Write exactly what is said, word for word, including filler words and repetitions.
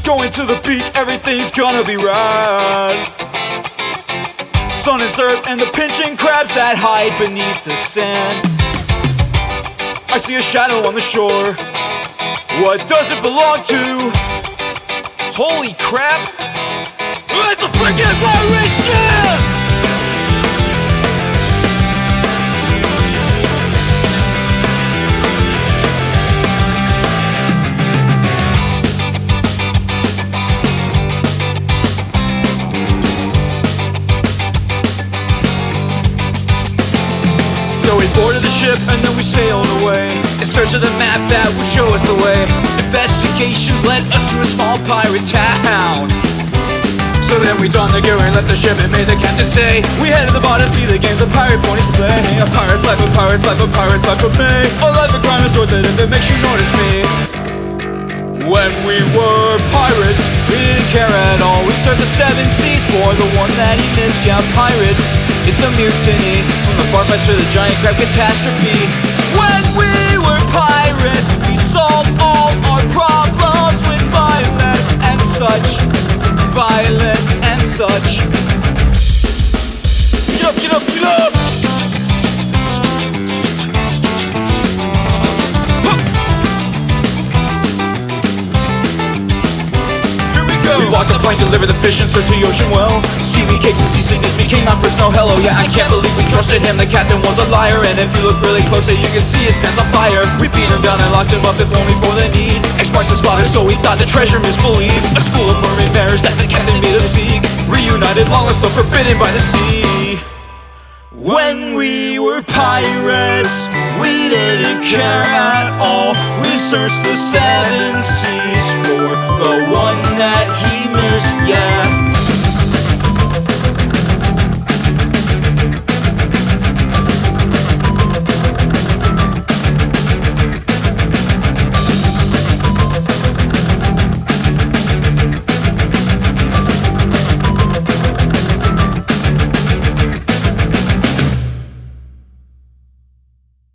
Going to the beach, everything's gonna be right. Sun and surf and the pinching crabs that hide beneath the sand. I see a shadow on the shore. What does it belong to? Holy crap! It's a freaking pirate ship! So we boarded the ship and then we sailed away in search of the map that would show us the way. Investigations led us to a small pirate town. So then we donned the gear and left the ship and made the captain say, we headed to the bar to see the games the pirate ponies play. A pirate's life, a pirate's life, a pirate's life with me. A life of crime is worth it if it makes you notice me. When we were pirates, we didn't care at all. We searched the seven seas for the one that he missed. Yeah, pirates, it's a mutiny. From the bar fights to the giant crab catastrophe. When we were pirates, we solved all our problems with violence and such. Violence and such. Get up, get up, get up! We walked the plank, delivered the fish and searched the ocean well. Seaweed cakes and seasickness became our first no hello. Yeah, I can't believe we trusted him, the captain was a liar. And if you look really close, you can see his pants on fire. We beat him down and locked him up if only for the need. X-marks the spot, so we thought the treasure misbelieved. A school of mermaid mariners that the captain made us seek. Reunited, long lost, so forbidden by the sea. When we were pirates, we didn't care at all. We searched the seven seas for the one that he missed, yeah.